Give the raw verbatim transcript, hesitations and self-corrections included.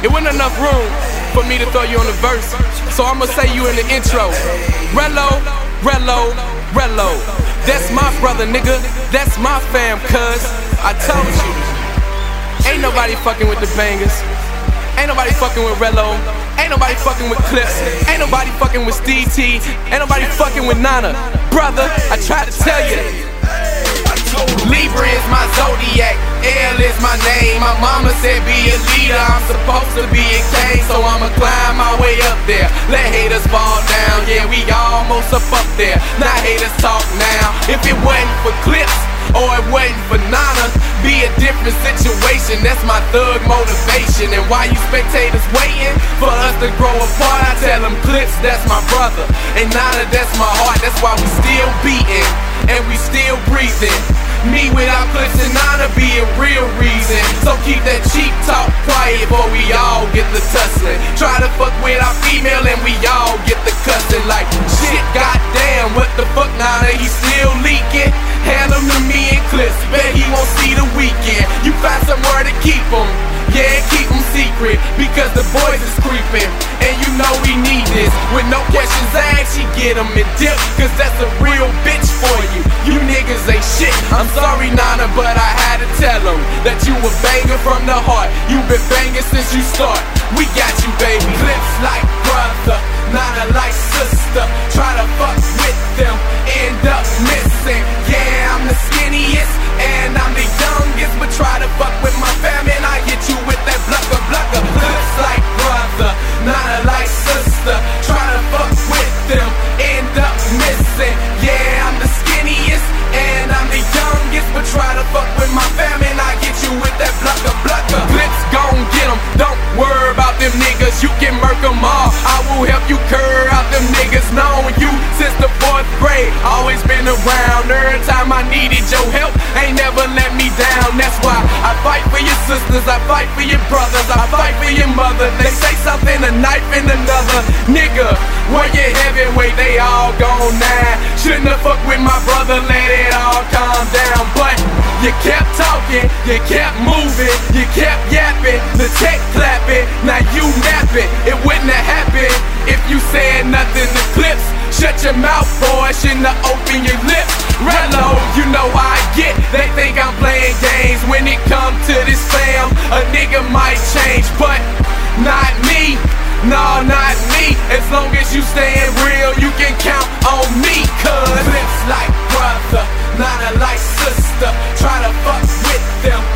It wasn't enough room for me to throw you on the verse, so I'ma say you in the intro. Relo, Relo, Relo. That's my brother, nigga. That's my fam, cuz I told you. Ain't nobody fucking with the bangers. Ain't nobody fucking with Relo. Ain't nobody fucking with Clips. Ain't nobody fucking with Steve T. Ain't nobody fucking with Nana. Brother, I tried to tell you. Libra is my zodiac, L is my name. My mama said be a leader, I'm supposed to be a king, so I'ma climb my way up there. Let haters fall down, yeah, we almost up up there. Now haters talk now. If it wasn't for Clips, or it wasn't for Nana, be a different situation. That's my thug motivation. And why you spectators waiting for us to grow apart, I tell them Clips, that's my brother, and Nana, that's my heart. That's why we still beating and we still breathing. Me without Clips and Nana be a real reason. So keep that cheap talk quiet, boy, we all get the tussling. Try to fuck with our female and we all get the cussing. Like, shit, goddamn, what the fuck, Nana, he still leaking? Hand him to me and Clips, bet he won't see the weekend. You find somewhere to keep him, yeah, keep him secret, because the boys is creeping, and you know we need this. With no questions asked, she get him and dip, cause that's a real bitch for you. You niggas ain't shit. I'm sorry, Nana, but I had to tell him that you a banger from the heart. You been banging since you start. We got you, baby. Clips like brother, Nana like sister. Try to fuck with them, end up missing. Yeah, I'm the skinniest and I'm the youngest, but try to fuck with my fam and I get you with that blucker blucker. Clips like brother, Nana like sister. Try to fuck with them, end up missing. Yeah, I'm the skinniest and I'm the youngest, but try to fuck with my fam and I get you with that blucker blucker. Clips gon' get them, don't worry about them niggas, you can murk them all. I will help you curve out them niggas. Known you since the fourth grade, always been around. Every time I needed your help, ain't never let me down. That's why I fight for your sisters, I fight for your brothers, I fight for your mother. They say something, a knife in another. Nigga, where you heavyweight, they all gone now. Shouldn't have fucked with my brother, let it all calm down. But you kept talking, you kept moving, you kept yapping, the tech clapping, now you napping. It wouldn't have happened if you said nothing to Clips. Shut your mouth, boy, shouldn't have opened your lips. Relo, you know how I get, they think I'm playing games. When it come to this fam, a nigga might change, but not me, no, not me. As long as you staying real, you can count on me, cuz Clips like brother, Nana like sister. Try to fuck with them,